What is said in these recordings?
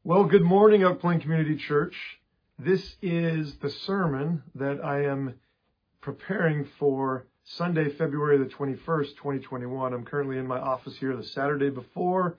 Well, good morning, Oak Plain Community Church. This is the sermon that I am preparing for Sunday, February the 21st, 2021. I'm currently in my office here the Saturday before,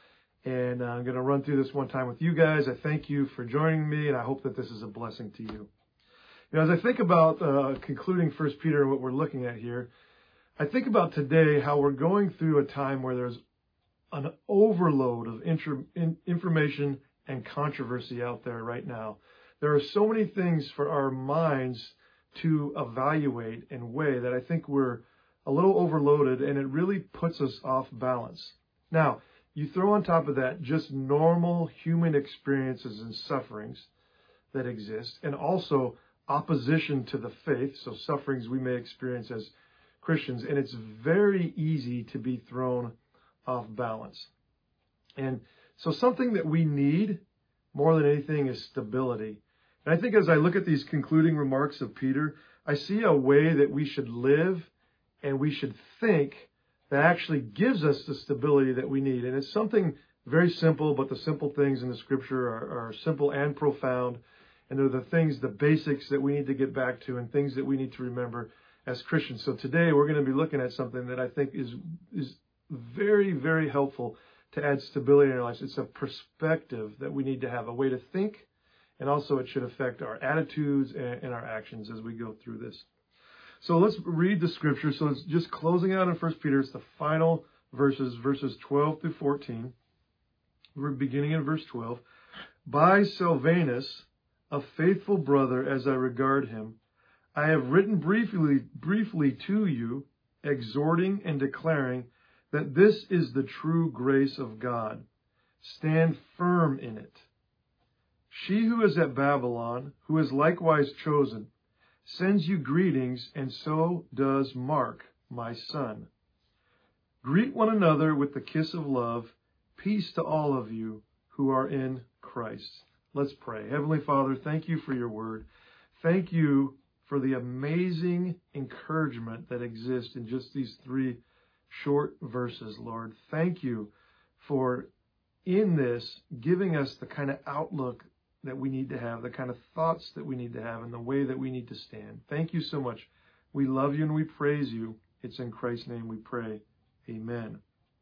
and I'm going to run through this one time with you guys. I thank you for joining me, and I hope that this is a blessing to you. As I think about concluding 1 Peter and what we're looking at here, I think about today how we're going through a time where there's an overload of information and controversy out there right now. There are so many things for our minds to evaluate and weigh that I think we're a little overloaded, and it really puts us off balance. Now, you throw on top of that just normal human experiences and sufferings that exist, and also opposition to the faith, so sufferings we may experience as Christians, and it's very easy to be thrown off balance. And so something that we need more than anything is stability. And I think as I look at these concluding remarks of Peter, I see a way that we should live and we should think that actually gives us the stability that we need. And it's something very simple, but the simple things in the Scripture are simple and profound. And they're the things, the basics that we need to get back to and things that we need to remember as Christians. So today we're going to be looking at something that I think is very, very helpful to add stability in our lives. It's a perspective that we need to have, a way to think, and also it should affect our attitudes and our actions as we go through this. So let's read the Scripture. So it's just closing out in 1 Peter. It's the final verses 12 through 14. We're beginning in verse 12. By Silvanus, a faithful brother as I regard him, I have written briefly to you, exhorting and declaring that this is the true grace of God. Stand firm in it. She who is at Babylon, who is likewise chosen, sends you greetings, and so does Mark, my son. Greet one another with the kiss of love. Peace to all of you who are in Christ. Let's pray. Heavenly Father, thank you for your word. Thank you for the amazing encouragement that exists in just these three short verses, Lord. Thank you for, in this, giving us the kind of outlook that we need to have, the kind of thoughts that we need to have, and the way that we need to stand. Thank you so much. We love you and we praise you. It's in Christ's name we pray. Amen.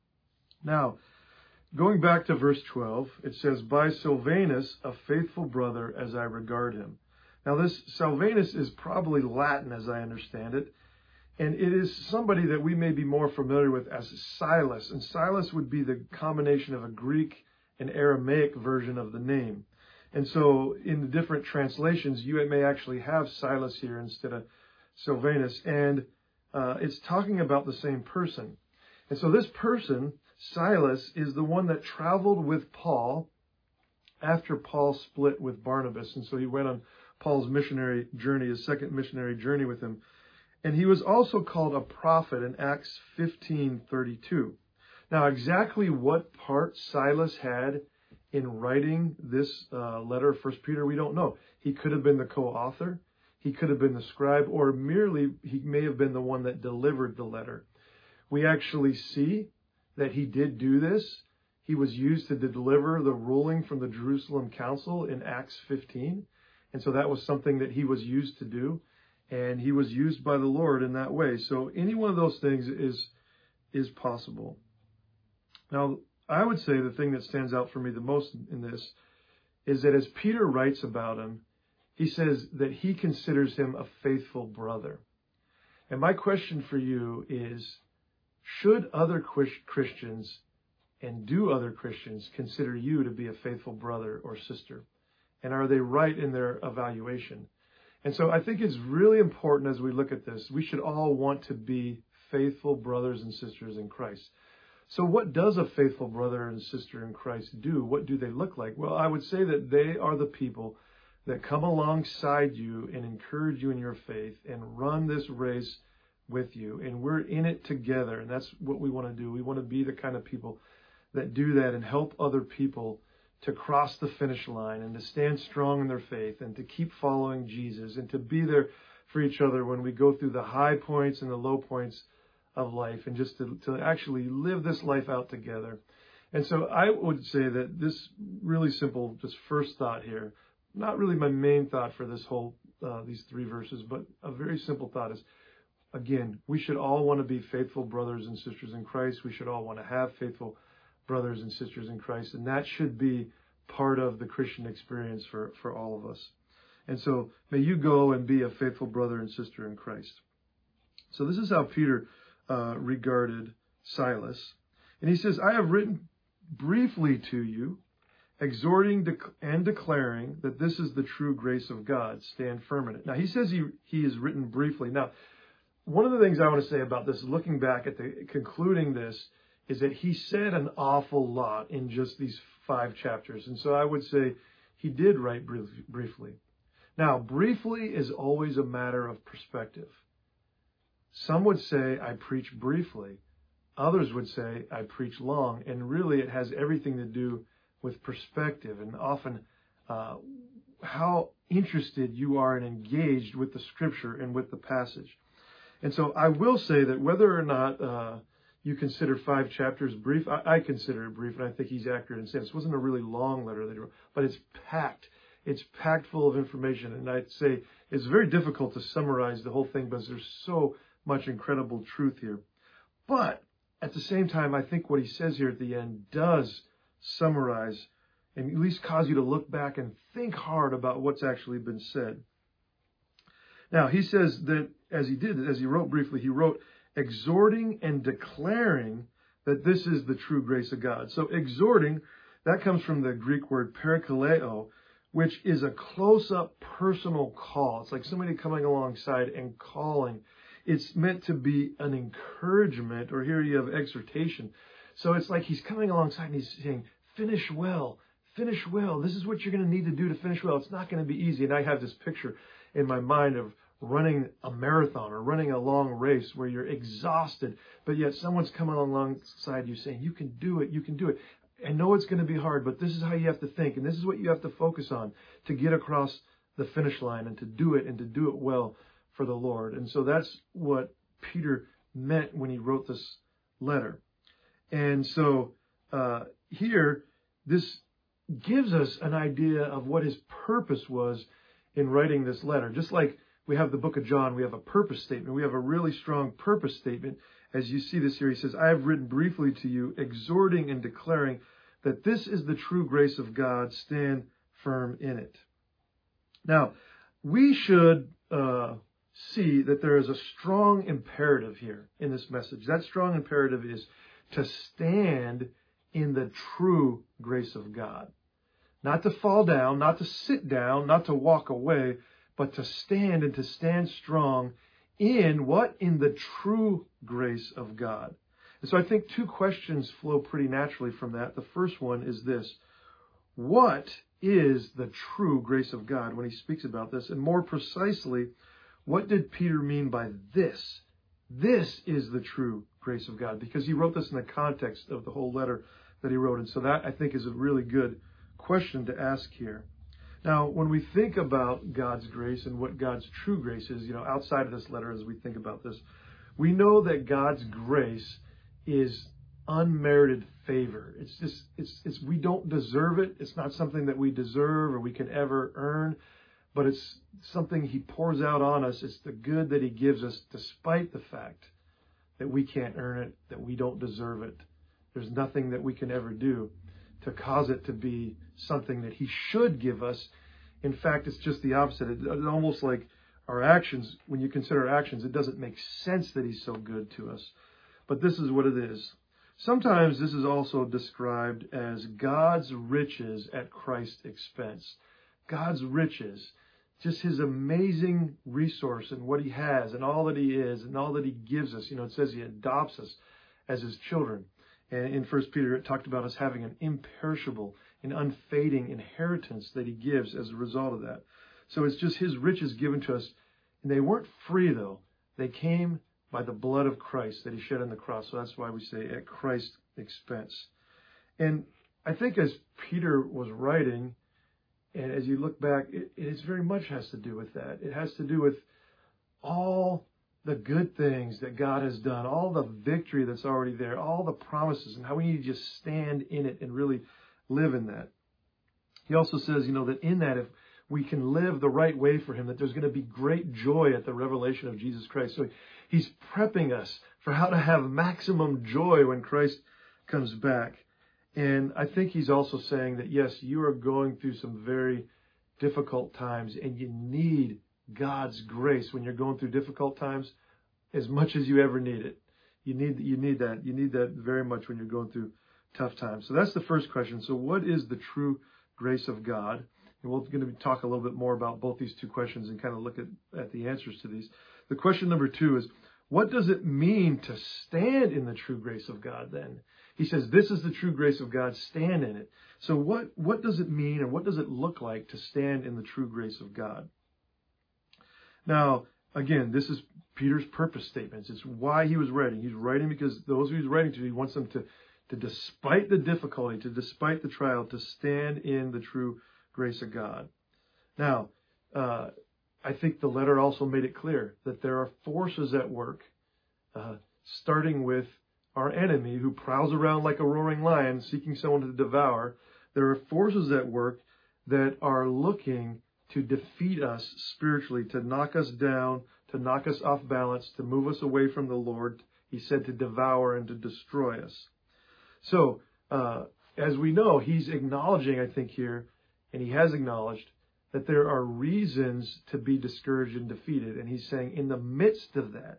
Now, going back to verse 12, it says, by Silvanus, a faithful brother as I regard him. Now, this Silvanus is probably Latin as I understand it. And it is somebody that we may be more familiar with as Silas. And Silas would be the combination of a Greek and Aramaic version of the name. And so in the different translations, you may actually have Silas here instead of Silvanus. And it's talking about the same person. And so this person, Silas, is the one that traveled with Paul after Paul split with Barnabas. And so he went on Paul's missionary journey, his second missionary journey with him. And he was also called a prophet in Acts 15:32. Now, exactly what part Silas had in writing this letter of 1 Peter, we don't know. He could have been the co-author. He could have been the scribe, or merely he may have been the one that delivered the letter. We actually see that he did do this. He was used to deliver the ruling from the Jerusalem Council in Acts 15. And so that was something that he was used to do. And he was used by the Lord in that way. So any one of those things is possible. Now, I would say the thing that stands out for me the most in this is that as Peter writes about him, he says that he considers him a faithful brother. And my question for you is, should other Christians and do other Christians consider you to be a faithful brother or sister? And are they right in their evaluation? And so I think it's really important as we look at this, we should all want to be faithful brothers and sisters in Christ. So what does a faithful brother and sister in Christ do? What do they look like? Well, I would say that they are the people that come alongside you and encourage you in your faith and run this race with you. And we're in it together. And that's what we want to do. We want to be the kind of people that do that and help other people to cross the finish line and to stand strong in their faith and to keep following Jesus and to be there for each other when we go through the high points and the low points of life, and just to actually live this life out together. And so I would say that this really simple, just first thought here, not really my main thought for this whole, these 3 verses, but a very simple thought is, again, we should all want to be faithful brothers and sisters in Christ. We should all want to have faithful brothers and sisters in Christ. And that should be part of the Christian experience for all of us. And so may you go and be a faithful brother and sister in Christ. So this is how Peter regarded Silas. And he says, I have written briefly to you, exhorting and declaring that this is the true grace of God. Stand firm in it. Now, he says he is written briefly. Now, one of the things I want to say about this, looking back at concluding this, is that he said an awful lot in just these 5 chapters. And so I would say he did write briefly. Now, briefly is always a matter of perspective. Some would say I preach briefly. Others would say I preach long. And really it has everything to do with perspective and often how interested you are and engaged with the Scripture and with the passage. And so I will say that whether or not you consider 5 chapters brief, I consider it brief, and I think he's accurate in saying this wasn't a really long letter that he wrote, but it's packed. It's packed full of information, and I'd say it's very difficult to summarize the whole thing because there's so much incredible truth here. But at the same time, I think what he says here at the end does summarize and at least cause you to look back and think hard about what's actually been said. Now, he says that as he wrote briefly, he wrote, exhorting and declaring that this is the true grace of God. So exhorting, that comes from the Greek word parakaleo, which is a close-up personal call. It's like somebody coming alongside and calling. It's meant to be an encouragement, or here you have exhortation. So it's like he's coming alongside and he's saying, finish well, finish well. This is what you're going to need to do to finish well. It's not going to be easy. And I have this picture in my mind of running a marathon or running a long race where you're exhausted, but yet someone's coming alongside you saying, you can do it, you can do it. I know it's going to be hard, but this is how you have to think, and this is what you have to focus on to get across the finish line and to do it well for the Lord. And so that's what Peter meant when he wrote this letter. And so here, this gives us an idea of what his purpose was in writing this letter. Just like we have the book of John, we have a purpose statement. We have a really strong purpose statement. As you see this here, he says, I have written briefly to you, exhorting and declaring that this is the true grace of God. Stand firm in it. Now, we should see that there is a strong imperative here in this message. That strong imperative is to stand in the true grace of God. Not to fall down, not to sit down, not to walk away, but to stand and to stand strong in what? In the true grace of God. And so I think 2 questions flow pretty naturally from that. The first one is this: what is the true grace of God when he speaks about this? And more precisely, what did Peter mean by this? This is the true grace of God, because he wrote this in the context of the whole letter that he wrote. And so that, I think, is a really good question to ask here. Now, when we think about God's grace and what God's true grace is, outside of this letter, as we think about this, we know that God's grace is unmerited favor. It's we don't deserve it. It's not something that we deserve or we can ever earn, but it's something he pours out on us. It's the good that he gives us despite the fact that we can't earn it, that we don't deserve it. There's nothing that we can ever do to cause it to be something that he should give us. In fact, it's just the opposite. It's almost like our actions, when you consider our actions, it doesn't make sense that he's so good to us. But this is what it is. Sometimes this is also described as God's riches at Christ's expense. God's riches, just his amazing resource and what he has and all that he is and all that he gives us. It says he adopts us as his children. And in 1 Peter, it talked about us having an imperishable and unfading inheritance that he gives as a result of that. So it's just his riches given to us. And they weren't free, though. They came by the blood of Christ that he shed on the cross. So that's why we say at Christ's expense. And I think as Peter was writing, and as you look back, it very much has to do with that. It has to do with all the good things that God has done, all the victory that's already there, all the promises, and how we need to just stand in it and really live in that. He also says, that in that, if we can live the right way for him, that there's going to be great joy at the revelation of Jesus Christ. So he's prepping us for how to have maximum joy when Christ comes back. And I think he's also saying that, yes, you are going through some very difficult times, and you need God's grace when you're going through difficult times as much as you ever need it. You need that. You need that very much when you're going through tough times. So that's the first question. So what is the true grace of God? And we're going to talk a little bit more about both these two questions and kind of look at the answers to these. The question number 2 is, what does it mean to stand in the true grace of God then? He says, this is the true grace of God, stand in it. So what does it mean, and what does it look like to stand in the true grace of God? Now, again, this is Peter's purpose statements. It's why he was writing. He's writing because those who he's writing to, he wants them to despite the difficulty, despite the trial, to stand in the true grace of God. Now, I think the letter also made it clear that there are forces at work, starting with our enemy who prowls around like a roaring lion seeking someone to devour. There are forces at work that are looking to defeat us spiritually, to knock us down, to knock us off balance, to move us away from the Lord. He said to devour and to destroy us. So, as we know, he's acknowledging, I think here, and he has acknowledged, that there are reasons to be discouraged and defeated. And he's saying in the midst of that,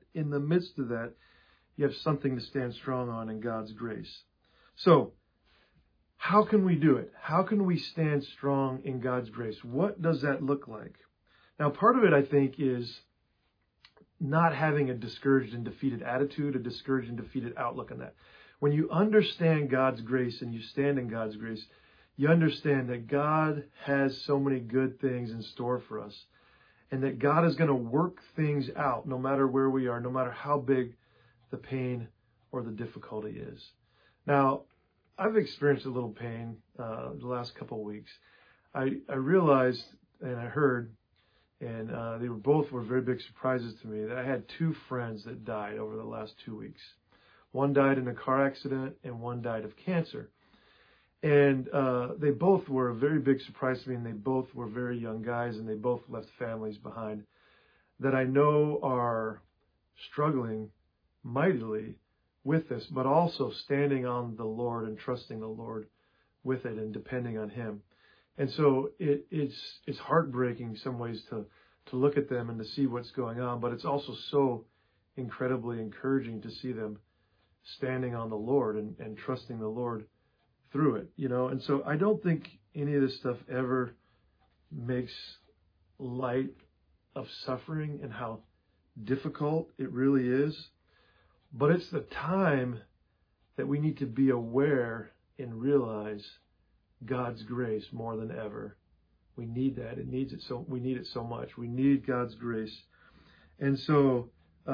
you have something to stand strong on in God's grace. So, how can we do it? How can we stand strong in God's grace? What does that look like? Now, part of it, I think, is not having a discouraged and defeated attitude, a discouraged and defeated outlook on that. When you understand God's grace and you stand in God's grace, you understand that God has so many good things in store for us, and that God is going to work things out no matter where we are, no matter how big the pain or the difficulty is. Now, I've experienced a little pain the last couple of weeks. I realized and I heard, and they were very big surprises to me, that I had 2 friends that died over the last 2 weeks. One died in a car accident and one died of cancer. And they both were a very big surprise to me, and they both were very young guys, and they both left families behind that I know are struggling mightily with this, but also standing on the Lord and trusting the Lord with it and depending on him. And so it's heartbreaking in some ways to look at them and to see what's going on, but it's also so incredibly encouraging to see them standing on the Lord and trusting the Lord through it, And so I don't think any of this stuff ever makes light of suffering and how difficult it really is. But it's the time that we need to be aware and realize God's grace more than ever. We need that. We need it so much. We need God's grace. And so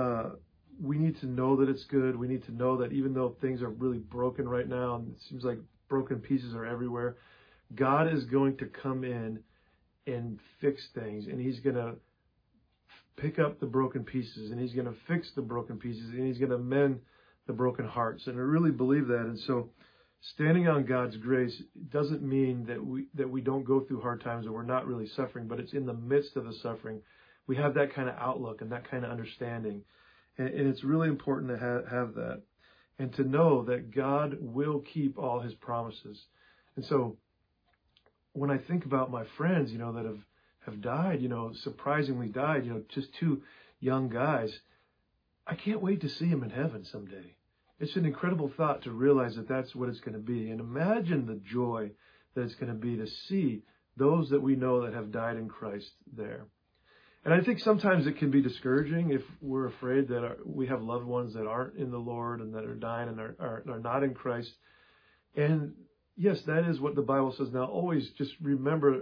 we need to know that it's good. We need to know that even though things are really broken right now, and it seems like broken pieces are everywhere, God is going to come in and fix things, and he's going to pick up the broken pieces, and he's going to fix the broken pieces, and he's going to mend the broken hearts. And I really believe that. And so standing on God's grace doesn't mean that we don't go through hard times or we're not really suffering, but it's in the midst of the suffering. We have that kind of outlook and that kind of understanding. And it's really important to have that, and to know that God will keep all his promises. And so when I think about my friends, that have died, surprisingly died, just 2 young guys, I can't wait to see them in heaven someday. It's an incredible thought to realize that that's what it's going to be. And imagine the joy that it's going to be to see those that we know that have died in Christ there. And I think sometimes it can be discouraging if we're afraid that we have loved ones that aren't in the Lord and that are dying and are not in Christ. And yes, that is what the Bible says. Now, always just remember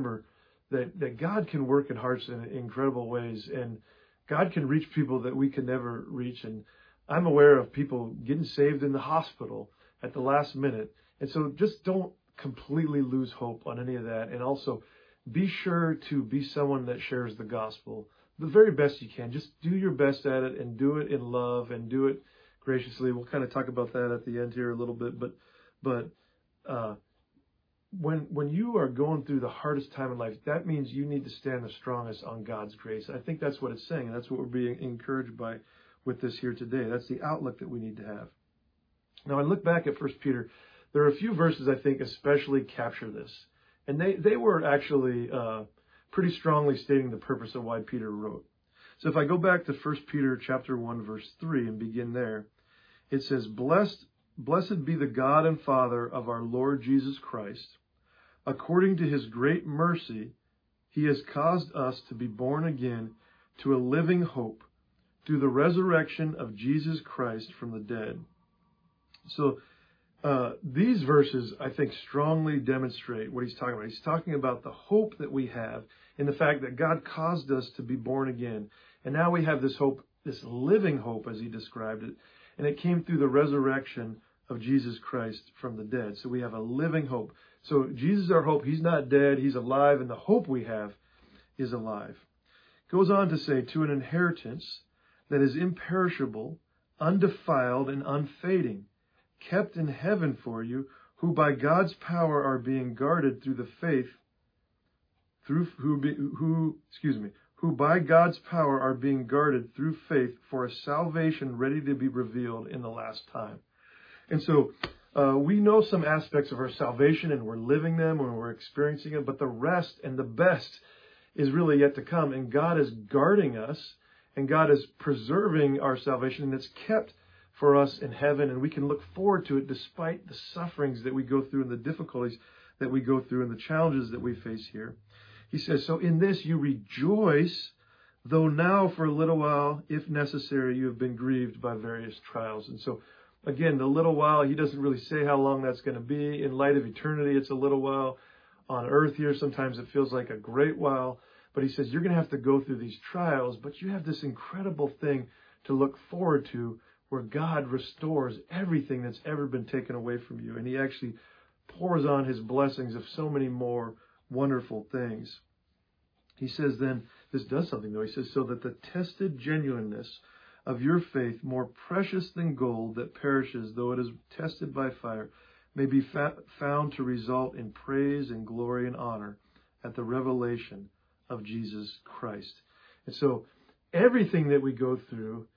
that God can work in hearts in incredible ways, and God can reach people that we can never reach. And I'm aware of people getting saved in the hospital at the last minute. And so just don't completely lose hope on any of that. And also be sure to be someone that shares the gospel, the very best you can. Just do your best at it and do it in love and do it graciously. We'll kind of talk about that at the end here a little bit, but when you are going through the hardest time in life, that means you need to stand the strongest on God's grace. I think that's what it's saying, and that's what we're being encouraged by with this here today. That's the outlook that we need to have. Now, I look back at 1 Peter. There are a few verses I think especially capture this, and they were actually pretty strongly stating the purpose of why Peter wrote. So if I go back to 1 Peter chapter 1, verse 3 and begin there, it says, Blessed be the God and Father of our Lord Jesus Christ. According to his great mercy, he has caused us to be born again to a living hope through the resurrection of Jesus Christ from the dead. So these verses, I think, strongly demonstrate what he's talking about. He's talking about the hope that we have in the fact that God caused us to be born again. And now we have this hope, this living hope, as he described it. And it came through the resurrection of Jesus Christ from the dead. So we have a living hope. So Jesus is our hope. He's not dead. He's alive. And the hope we have is alive. Goes on to say, to an inheritance that is imperishable, undefiled, and unfading, kept in heaven for you, who by God's power are being guarded through the faith, who by God's power are being guarded through faith for a salvation ready to be revealed in the last time. And so we know some aspects of our salvation, and we're living them and we're experiencing it, but the rest and the best is really yet to come. And God is guarding us, and God is preserving our salvation, and it's kept for us in heaven, and we can look forward to it despite the sufferings that we go through and the difficulties that we go through and the challenges that we face here. He says, so in this you rejoice, though now for a little while, if necessary, you have been grieved by various trials. And so, again, the little while, he doesn't really say how long that's going to be. In light of eternity, it's a little while. On earth here, sometimes it feels like a great while. But he says, you're going to have to go through these trials, but you have this incredible thing to look forward to where God restores everything that's ever been taken away from you. And he actually pours on his blessings of so many more wonderful things. He says then, this does something though. He says, so that the tested genuineness of your faith, more precious than gold that perishes, though it is tested by fire, may be found to result in praise and glory and honor at the revelation of Jesus Christ. And so everything that we go through,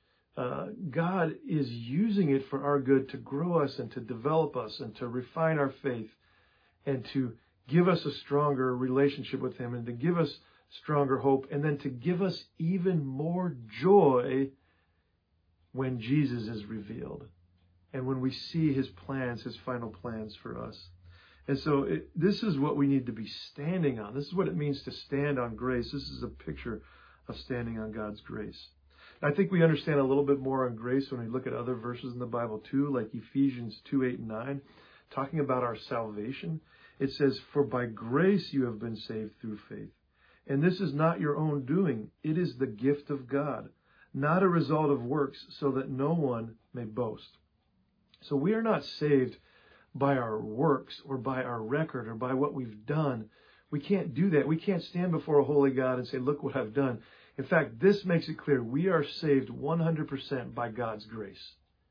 God is using it for our good to grow us and to develop us and to refine our faith and to give us a stronger relationship with him and to give us stronger hope and then to give us even more joy when Jesus is revealed and when we see his plans, his final plans for us. And so this is what we need to be standing on. This is what it means to stand on grace. This is a picture of standing on God's grace. I think we understand a little bit more on grace when we look at other verses in the Bible too, like Ephesians 2:8-9, talking about our salvation. It says, for by grace you have been saved through faith. And this is not your own doing. It is the gift of God, not a result of works, so that no one may boast. So we are not saved by our works or by our record or by what we've done. We can't do that. We can't stand before a holy God and say, look what I've done. In fact, this makes it clear we are saved 100% by God's grace.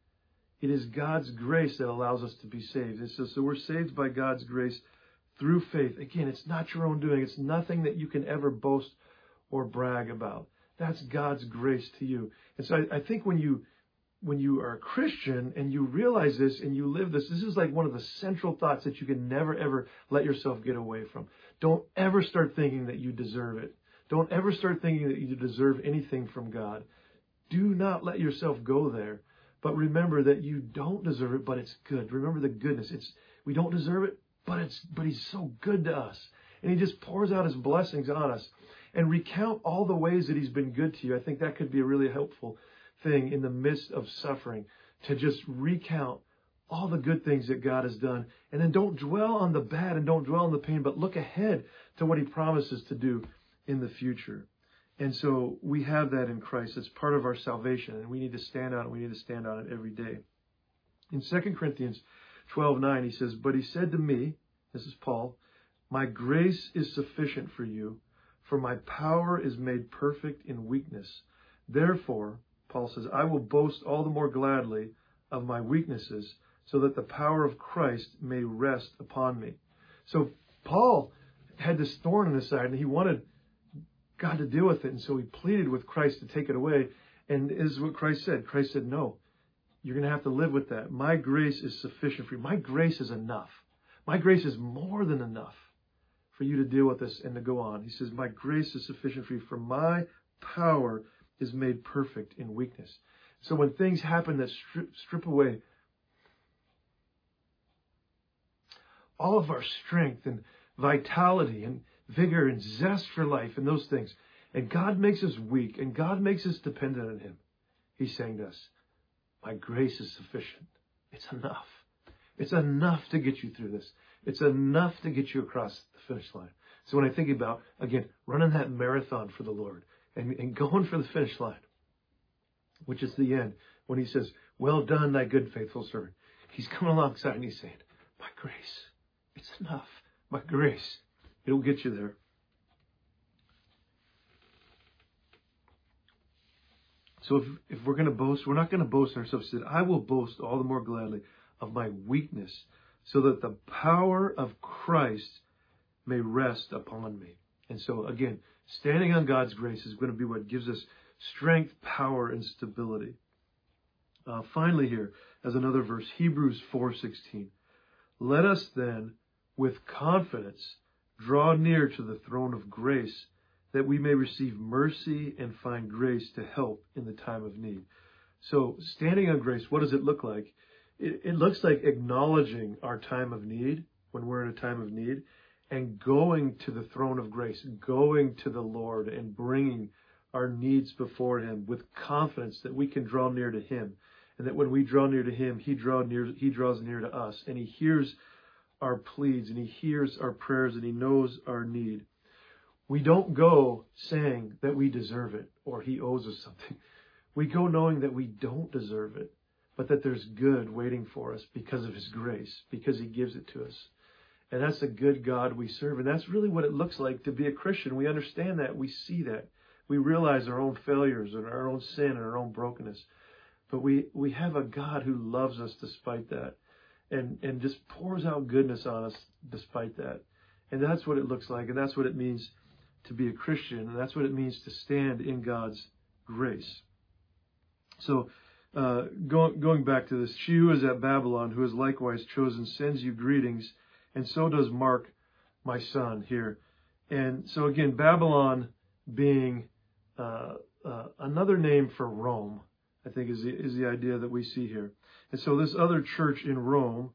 It is God's grace that allows us to be saved. And so we're saved by God's grace through faith. Again, it's not your own doing. It's nothing that you can ever boast or brag about. That's God's grace to you. And so I think when you are a Christian and you realize this and you live this, this is like one of the central thoughts that you can never, ever let yourself get away from. Don't ever start thinking that you deserve it. Don't ever start thinking that you deserve anything from God. Do not let yourself go there. But remember that you don't deserve it, but it's good. Remember the goodness. We don't deserve it, but he's so good to us. And he just pours out his blessings on us. And recount all the ways that he's been good to you. I think that could be a really helpful thing in the midst of suffering, to just recount all the good things that God has done. And then don't dwell on the bad and don't dwell on the pain, but look ahead to what he promises to do in the future. And so we have that in Christ. It's part of our salvation, and we need to stand on it. We need to stand on it every day. In 2 Corinthians 12:9, he says, but he said to me, this is Paul, my grace is sufficient for you, For my power is made perfect in weakness. Therefore, Paul says, I will boast all the more gladly of my weaknesses, so that the power of Christ may rest upon me. So Paul had this thorn in his side, and he wanted God to deal with it, and so he pleaded with Christ to take it away. And this is what Christ said. Christ said, no, you're going to have to live with that. My grace is sufficient for you. My grace is enough. My grace is more than enough for you to deal with this and to go on. He says, my grace is sufficient for you, for my power is made perfect in weakness. So when things happen that strip away all of our strength and vitality and vigor and zest for life and those things, and God makes us weak and God makes us dependent on Him, He's saying to us, my grace is sufficient. It's enough. It's enough to get you through this. It's enough to get you across the finish line. So when I think about, again, running that marathon for the Lord and going for the finish line, which is the end, when He says, well done, thy good, faithful servant, He's coming alongside and He's saying, my grace, it's enough. My grace, it'll get you there. So if we're going to boast, we're not going to boast in ourselves. He said, I will boast all the more gladly of my weakness, so that the power of Christ may rest upon me. And so again, standing on God's grace is going to be what gives us strength, power, and stability. Finally here, as another verse, Hebrews 4:16. Let us then, with confidence, draw near to the throne of grace, that we may receive mercy and find grace to help in the time of need. So standing on grace, what does it look like? It looks like acknowledging our time of need when we're in a time of need, and going to the throne of grace, going to the Lord and bringing our needs before Him with confidence that we can draw near to Him, and that when we draw near to Him, He draws near to us, and He hears our pleads, and He hears our prayers, and He knows our need. We don't go saying that we deserve it or He owes us something. We go knowing that we don't deserve it, but that there's good waiting for us because of His grace, because He gives it to us. And that's a good God we serve. And that's really what it looks like to be a Christian. We understand that. We see that. We realize our own failures and our own sin and our own brokenness. But we have a God who loves us despite that, and just pours out goodness on us despite that. And that's what it looks like. And that's what it means to be a Christian. And that's what it means to stand in God's grace. So going back to this, she who is at Babylon, who is likewise chosen, sends you greetings, and so does Mark, my son, here. And so again, Babylon being another name for Rome, I think is the idea that we see here. And so this other church in Rome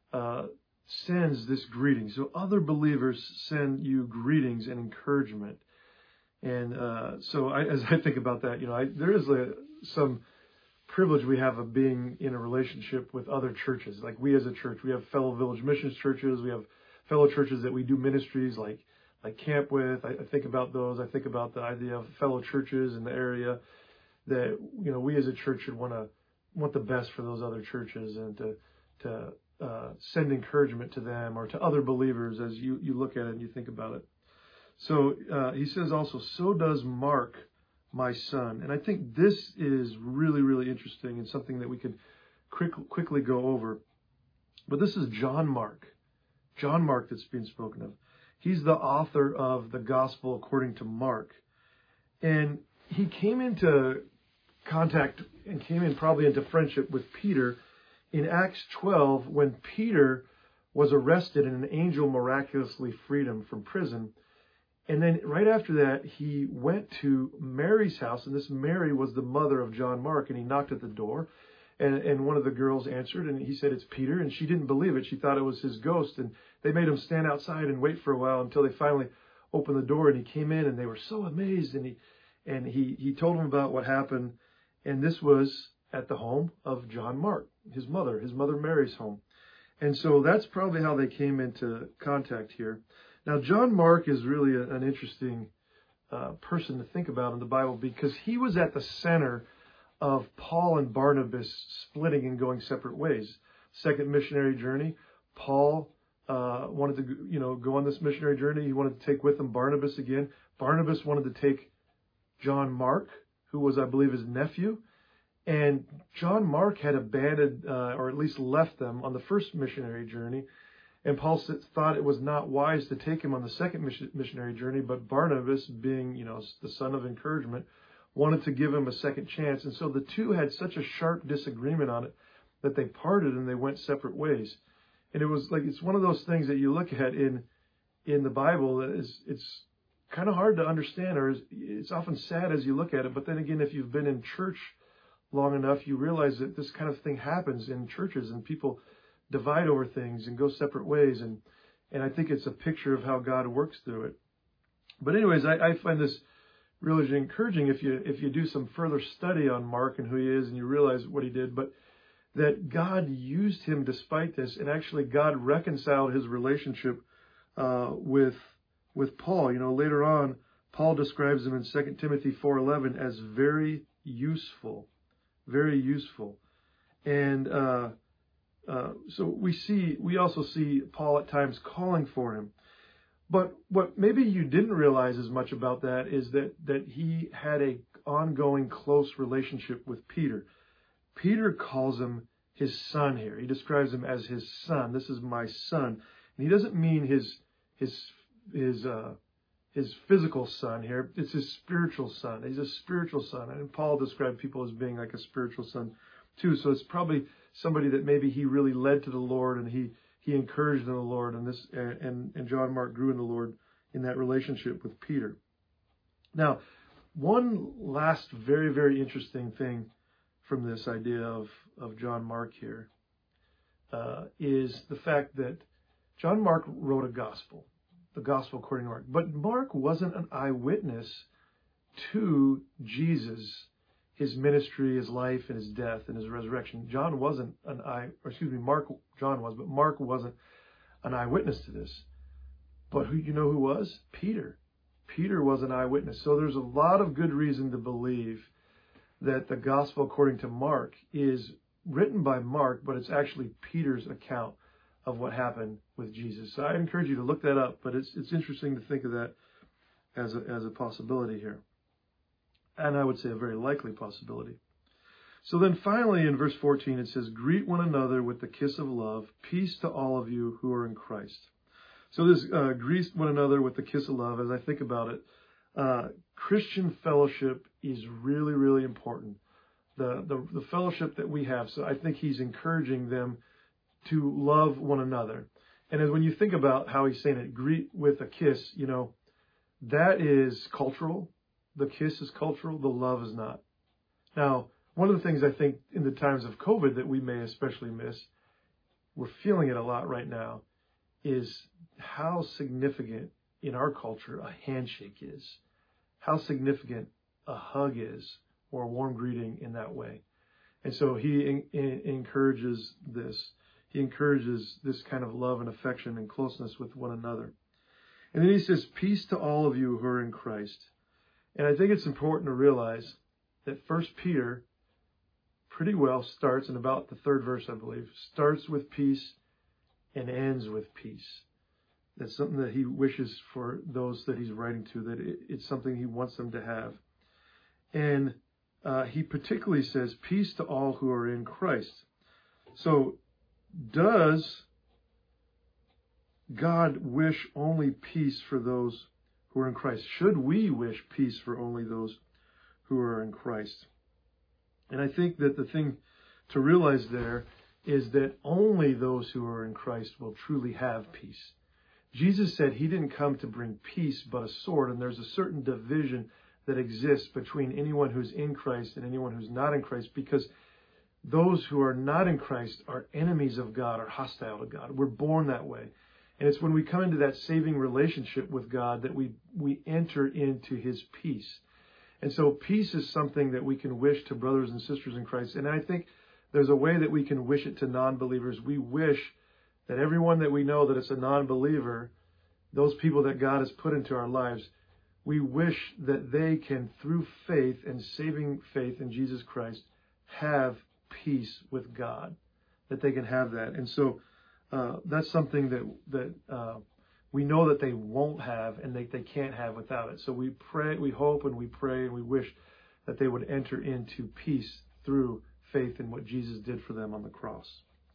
sends this greeting. So other believers send you greetings and encouragement. And so as I think about that, there is some privilege we have of being in a relationship with other churches. Like we as a church, we have fellow Village Missions churches. We have fellow churches that we do ministries like camp with. I think about those. I think about the idea of fellow churches in the area that, we as a church should want the best for those other churches, and to send encouragement to them or to other believers as you look at it and you think about it. So he says also, so does Mark, my son. And I think this is really, really interesting and something that we could quickly go over. But this is John Mark that's being spoken of. He's the author of the Gospel according to Mark. And he came into contact and came in probably into friendship with Peter in Acts 12 when Peter was arrested and an angel miraculously freed him from prison. And then right after that, he went to Mary's house, and this Mary was the mother of John Mark, and he knocked at the door, and one of the girls answered, and he said, it's Peter, and she didn't believe it. She thought it was his ghost, and they made him stand outside and wait for a while until they finally opened the door, and he came in, and they were so amazed, and he told them about what happened, and this was at the home of John Mark, his mother Mary's home. And so that's probably how they came into contact here. Now, John Mark is really an interesting person to think about in the Bible, because he was at the center of Paul and Barnabas splitting and going separate ways. Second missionary journey, Paul wanted to, go on this missionary journey. He wanted to take with him Barnabas again. Barnabas wanted to take John Mark, who was, I believe, his nephew. And John Mark had abandoned, or at least left them on the first missionary journey. And Paul thought it was not wise to take him on the second missionary journey, but Barnabas, being, the son of encouragement, wanted to give him a second chance. And so the two had such a sharp disagreement on it that they parted and they went separate ways. And it was like, it's one of those things that you look at in the Bible that it's kind of hard to understand, or it's often sad as you look at it. But then again, if you've been in church long enough, you realize that this kind of thing happens in churches and people divide over things and go separate ways. And I think it's a picture of how God works through it. But anyways, I find this really encouraging if you do some further study on Mark and who he is and you realize what he did, but that God used him despite this, and actually God reconciled his relationship with Paul. Later on, Paul describes him in 2 Timothy 4:11 as very useful, very useful. And so we also see Paul at times calling for him. But what maybe you didn't realize as much about that is that he had a ongoing close relationship with Peter. Peter calls him his son here. He describes him as his son. This is my son. And he doesn't mean his physical son here. It's his spiritual son. He's a spiritual son. And Paul described people as being like a spiritual son too. So it's probably somebody that maybe he really led to the Lord and he encouraged in the Lord, and John Mark grew in the Lord in that relationship with Peter. Now, one last very, very interesting thing from this idea of John Mark here is the fact that John Mark wrote a gospel, the gospel according to Mark. But Mark wasn't an eyewitness to Jesus, his ministry, his life, and his death, and his resurrection. John wasn't John was, but Mark wasn't an eyewitness to this. But who was? Peter. Peter was an eyewitness. So there's a lot of good reason to believe that the gospel according to Mark is written by Mark, but it's actually Peter's account of what happened with Jesus. So I encourage you to look that up, but it's interesting to think of that as a possibility here. And I would say a very likely possibility. So then finally in verse 14 it says, "Greet one another with the kiss of love. Peace to all of you who are in Christ." So this greet one another with the kiss of love, as I think about it, Christian fellowship is really, really important. The fellowship that we have. So I think he's encouraging them to love one another. And as when you think about how he's saying it, greet with a kiss, that is cultural. The kiss is cultural. The love is not. Now, one of the things I think in the times of COVID that we may especially miss, we're feeling it a lot right now, is how significant in our culture a handshake is, how significant a hug is, or a warm greeting in that way. And so he encourages this. He encourages this kind of love and affection and closeness with one another. And then he says, "Peace to all of you who are in Christ." And I think it's important to realize that 1 Peter pretty well starts in about the third verse, I believe, starts with peace and ends with peace. That's something that he wishes for those that he's writing to, that it's something he wants them to have. And he particularly says, "Peace to all who are in Christ." So does God wish only peace for those who are in Christ? Should we wish peace for only those who are in Christ? And I think that the thing to realize there is that only those who are in Christ will truly have peace. Jesus said he didn't come to bring peace but a sword, and there's a certain division that exists between anyone who's in Christ and anyone who's not in Christ, because those who are not in Christ are enemies of God, are hostile to God. We're born that way. And it's when we come into that saving relationship with God that we enter into his peace. And so peace is something that we can wish to brothers and sisters in Christ. And I think there's a way that we can wish it to non-believers. We wish that everyone that we know that is a non-believer, those people that God has put into our lives, we wish that they can, through faith and saving faith in Jesus Christ, have peace with God, that they can have that. And so that's something that we know that they won't have and they can't have without it. So we pray, we hope, and we pray, and we wish that they would enter into peace through faith in what Jesus did for them on the cross.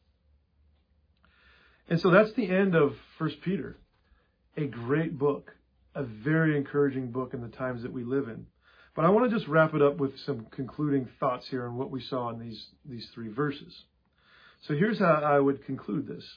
And so that's the end of 1 Peter, a great book, a very encouraging book in the times that we live in. But I want to just wrap it up with some concluding thoughts here on what we saw in these 3 verses. So here's how I would conclude this.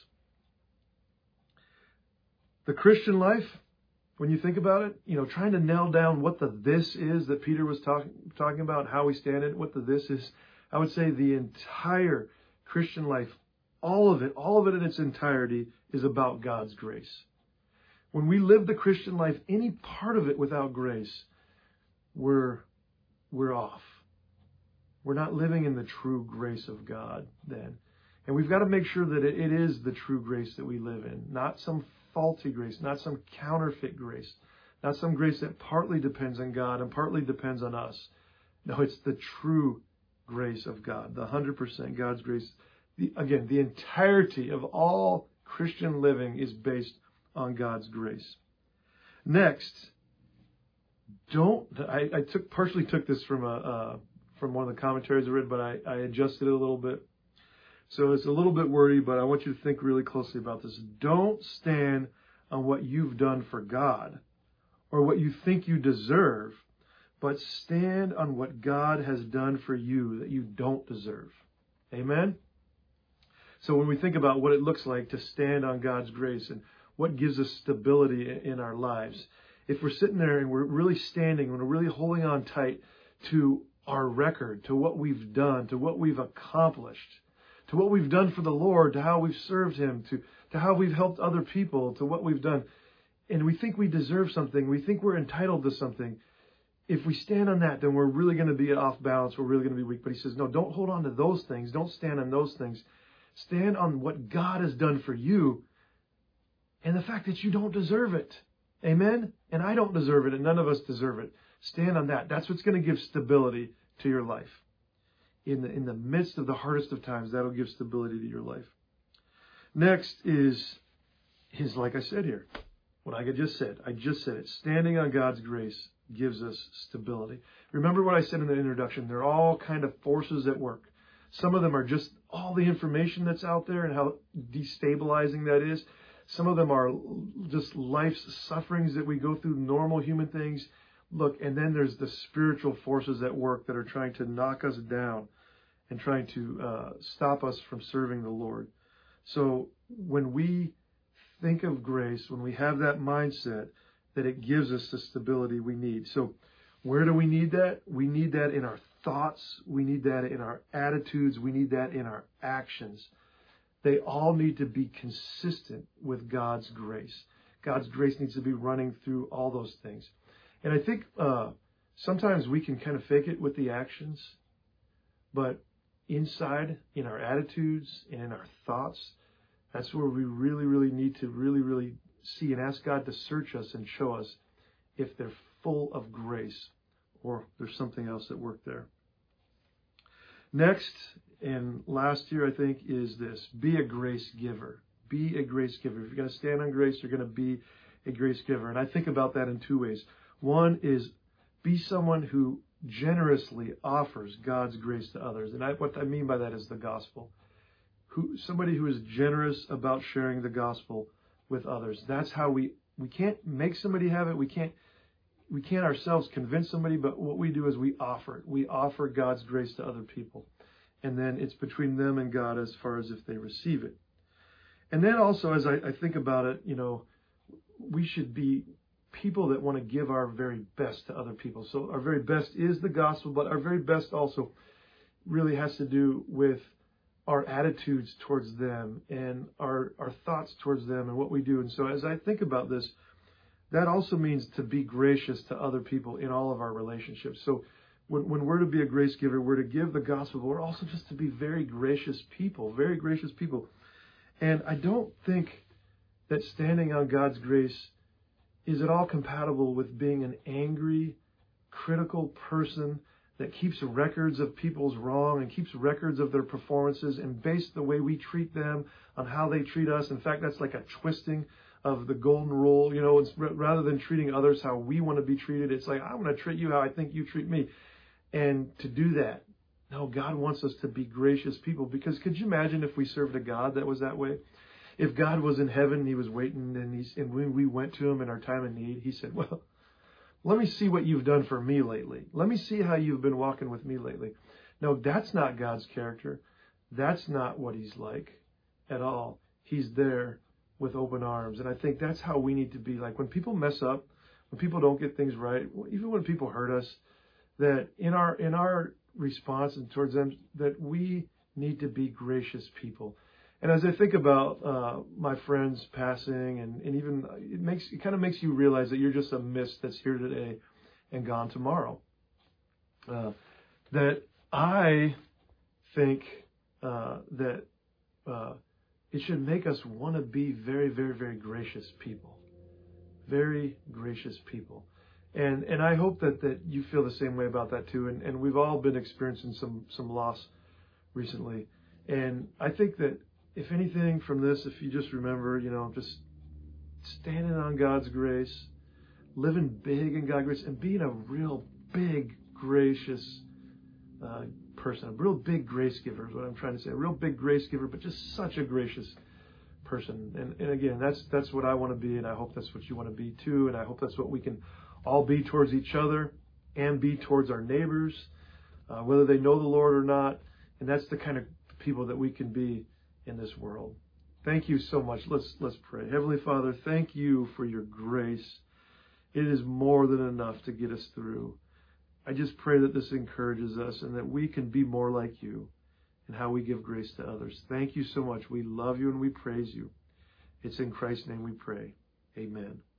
The Christian life, when you think about it, trying to nail down what the this is that Peter was talking about, how we stand in it, what the this is, I would say the entire Christian life, all of it in its entirety is about God's grace. When we live the Christian life, any part of it without grace, we're off. We're not living in the true grace of God then. And we've got to make sure that it is the true grace that we live in, not some faulty grace, not some counterfeit grace, not some grace that partly depends on God and partly depends on us. No, it's the true grace of God, the 100% God's grace. The entirety of all Christian living is based on God's grace. Next, I partially took this from one of the commentaries I read, but I adjusted it a little bit. So it's a little bit wordy, but I want you to think really closely about this. Don't stand on what you've done for God or what you think you deserve, but stand on what God has done for you that you don't deserve. Amen? So when we think about what it looks like to stand on God's grace and what gives us stability in our lives, if we're sitting there and we're really standing, when we're really holding on tight to our record, to what we've done, to what we've accomplished, to what we've done for the Lord, to how we've served Him, to how we've helped other people, to what we've done, and we think we deserve something, we think we're entitled to something, if we stand on that, then we're really going to be off balance, we're really going to be weak. But he says, no, don't hold on to those things, don't stand on those things. Stand on what God has done for you and the fact that you don't deserve it. Amen? And I don't deserve it, and none of us deserve it. Stand on that. That's what's going to give stability to your life. In the midst of the hardest of times, that'll give stability to your life. Next is like I said here, what I just said it. Standing on God's grace gives us stability. Remember what I said in the introduction. They're all kind of forces at work. Some of them are just all the information that's out there and how destabilizing that is. Some of them are just life's sufferings that we go through, normal human things. Look, and then there's the spiritual forces at work that are trying to knock us down and trying to stop us from serving the Lord. So when we think of grace, when we have that mindset, that it gives us the stability we need. So where do we need that? We need that in our thoughts. We need that in our attitudes. We need that in our actions. They all need to be consistent with God's grace. God's grace needs to be running through all those things. And I think sometimes we can kind of fake it with the actions, but inside, in our attitudes and in our thoughts, that's where we really, really need to really see and ask God to search us and show us if they're full of grace or there's something else at work there. Next, and last here, I think, is this. Be a grace giver. Be a grace giver. If you're going to stand on grace, you're going to be a grace giver. And I think about that in two ways. One is be someone who generously offers God's grace to others. And what I mean by that is the gospel. Somebody who is generous about sharing the gospel with others. That's how we can't make somebody have it. We can't ourselves convince somebody, but what we do is we offer it. We offer God's grace to other people. And then it's between them and God as far as if they receive it. And then also, as I think about it, we should be people that want to give our very best to other people. So our very best is the gospel, but our very best also really has to do with our attitudes towards them and our thoughts towards them and what we do. And so as I think about this, that also means to be gracious to other people in all of our relationships. So when we're to be a grace giver, we're to give the gospel, but we're also just to be very gracious people. And I don't think that standing on God's grace is at all compatible with being an angry, critical person that keeps records of people's wrong and keeps records of their performances and based the way we treat them on how they treat us. In fact, that's like a twisting of the golden rule. You know, it's rather than treating others how we want to be treated, it's like, I'm going to treat you how I think you treat me. And to do that, no, God wants us to be gracious people, because could you imagine if we served a God that was that way? If God was in heaven and he was waiting and when we went to him in our time of need, he said, well, let me see what you've done for me lately. Let me see how you've been walking with me lately. No, that's not God's character. That's not what he's like at all. He's there with open arms. And I think that's how we need to be. Like when people mess up, when people don't get things right, even when people hurt us, that in our response and towards them, that we need to be gracious people. And as I think about my friends passing, and even it kind of makes you realize that you're just a mist that's here today and gone tomorrow. That I think that it should make us want to be very, very, very gracious people, very gracious people. And I hope that you feel the same way about that too. And we've all been experiencing some loss recently. And I think that if anything from this, if you just remember, just standing on God's grace, living big in God's grace, and being a real big, gracious person, a real big grace giver is what I'm trying to say. A real big grace giver, but just such a gracious person. And again, that's what I want to be, and I hope that's what you want to be too. And I hope that's what we can all be towards each other and be towards our neighbors, whether they know the Lord or not. And that's the kind of people that we can be in this world. Thank you so much. Let's pray. Heavenly Father, thank you for your grace. It is more than enough to get us through. I just pray that this encourages us and that we can be more like you in how we give grace to others. Thank you so much. We love you and we praise you. It's in Christ's name we pray. Amen.